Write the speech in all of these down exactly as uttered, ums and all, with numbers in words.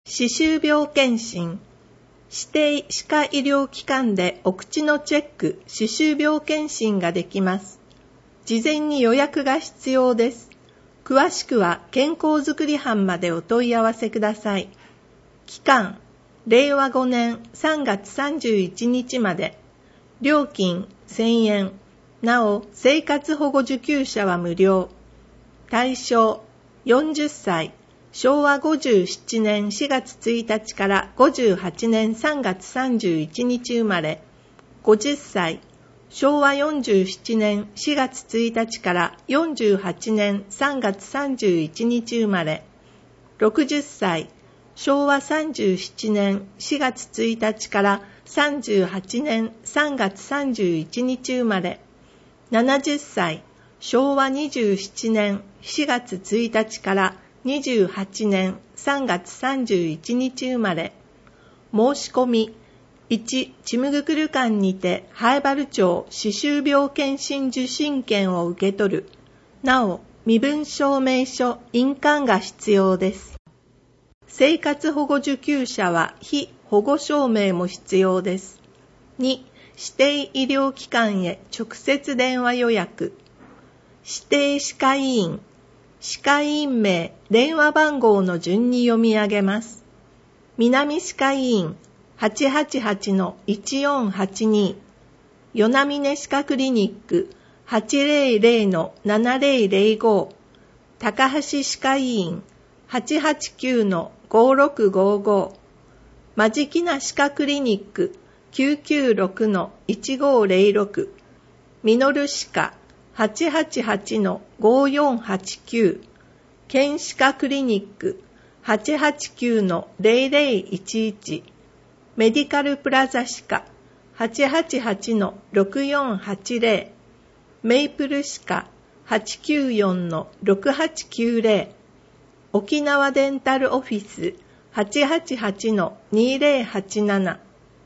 歯周病検診。指定歯科医療機関でお口のチェック、歯周病検診ができます。事前に予約が必要です。詳しくは健康づくり班までお問い合わせください。期間、れいわごねんさんがつさんじゅういちにちまで。料金せんえん。なお、生活保護受給者は無料。対象、よんじゅっさい。しょうわごじゅうななねんしがつついたちからごじゅうはちねんさんがつさんじゅういちにち生まれ、ごじゅっさい。しょうわよんじゅうななねんしがつついたちからよんじゅうはちねんさんがつさんじゅういちにち生まれ、ろくじゅっさい。しょうわさんじゅうななねんしがつついたちからさんじゅうはちねんさんがつさんじゅういちにち生まれ、ななじゅっさい。しょうわにじゅうななねんしがつついたちからにじゅうはちねんさんがつさんじゅういちにち生まれ。申し込みいちちむぐくる館にて南風原町歯周病検診受診券を受け取る。なお、身分証明書、印鑑が必要です。生活保護受給者は被保護証明も必要です。に指定医療機関へ直接電話予約。指定歯科医院。歯科医院名、電話番号の順に読み上げます。南歯科医院 はちはちはちのいちよんはちに、与那嶺歯科クリニック はちぜろぜろのななぜろぜろご、高橋歯科医院 はちはちきゅうのごろくごご、間敷名歯科クリニック きゅうきゅうろくのいちごぜろろく、みのる歯科はちはちはちのごよんはちきゅう、健歯科クリニック はちはちきゅうのぜろぜろいちいち、メディカルプラザ歯科 はちはちはちのろくよんはちぜろ、メイプル歯科 はちきゅうよんのろくはちきゅうぜろ、沖縄デンタルオフィス はちはちはちのにぜろはちなな。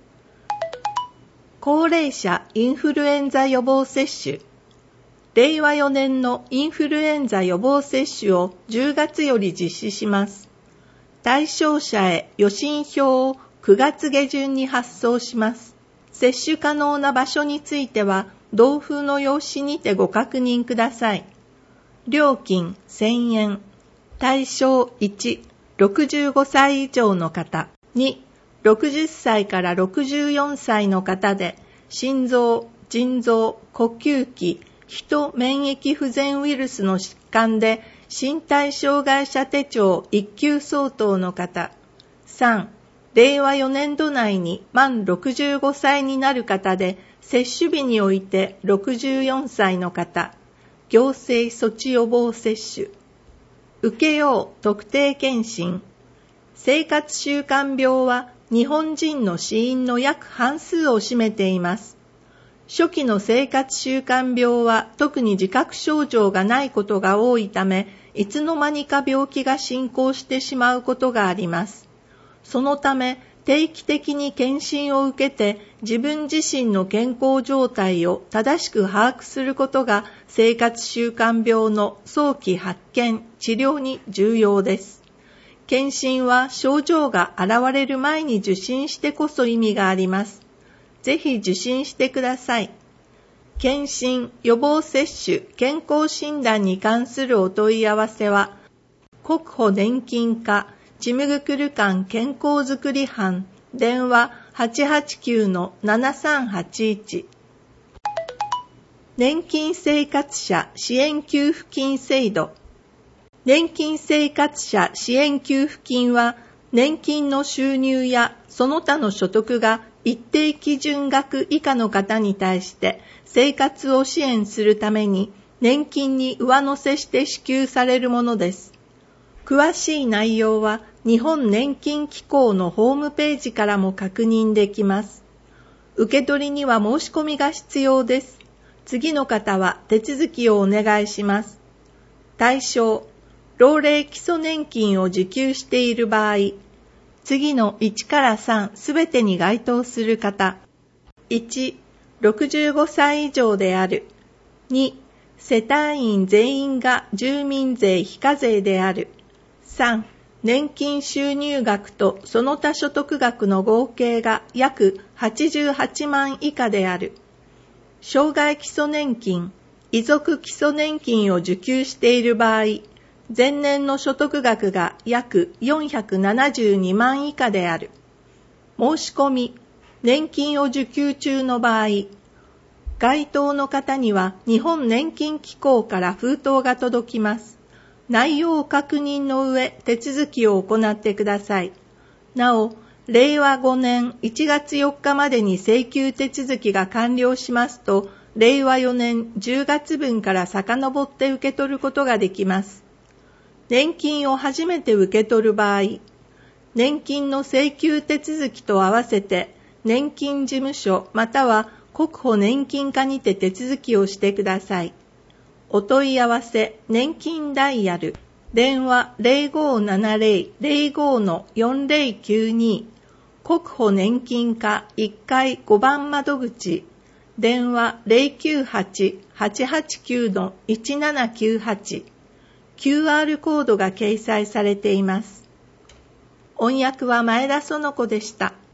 高齢者インフルエンザ予防接種。れいわよねんのインフルエンザ予防接種をじゅうがつより実施します。対象者へ予診票をくがつげじゅんに発送します。接種可能な場所については、同封の用紙にてご確認ください。料金せんえん。対象いち、ろくじゅうごさい以上の方。に、ろくじゅっさいからろくじゅうよんさいの方で、心臓、腎臓、呼吸器、ヒト免疫不全ウイルスの疾患で身体障害者手帳いっきゅう相当の方。さん、れいわよねんど内に満ろくじゅうごさいになる方で接種日においてろくじゅうよんさいの方。行政措置予防接種。受けよう特定健診。生活習慣病は日本人の死因の約半数を占めています。初期の生活習慣病は特に自覚症状がないことが多いため、いつの間にか病気が進行してしまうことがあります。そのため、定期的に検診を受けて自分自身の健康状態を正しく把握することが生活習慣病の早期発見・治療に重要です。検診は症状が現れる前に受診してこそ意味があります。ぜひ受診してください。検診、予防接種、健康診断に関するお問い合わせは、国保年金課、ちむぐくる館健康づくり班、電話 はちはちきゅうのななさんはちいち。年金生活者支援給付金制度。年金生活者支援給付金は、年金の収入やその他の所得が一定基準額以下の方に対して生活を支援するために年金に上乗せして支給されるものです。詳しい内容は日本年金機構のホームページからも確認できます。受け取りには申し込みが必要です。次の方は手続きをお願いします。対象、老齢基礎年金を受給している場合、次のいちからさんすべてに該当する方。いち、ろくじゅうごさい以上である。に、世帯員全員が住民税非課税である。さん、 年金収入額とその他所得額の合計が約はちじゅうはちまん以下である。生涯基礎年金、遺族基礎年金を受給している場合、前年の所得額が約よんひゃくななじゅうにまん以下である。申し込み、年金を受給中の場合、該当の方には日本年金機構から封筒が届きます。内容を確認の上、手続きを行ってください。なお、れいわごねんいちがつよっかまでに請求手続きが完了しますと、れいわよねんじゅうがつぶんから遡って受け取ることができます。年金を初めて受け取る場合、年金の請求手続きと合わせて、年金事務所または国保年金課にて手続きをしてください。お問い合わせ、年金ダイヤル、電話 ゼロごーななゼロ ゼロごー よんゼロきゅうに、国保年金課いっかいごばん窓口、電話 ゼロきゅうはち はちはちきゅう いちななきゅうはち、キューアール コードが掲載されています。音訳は前田園子でした。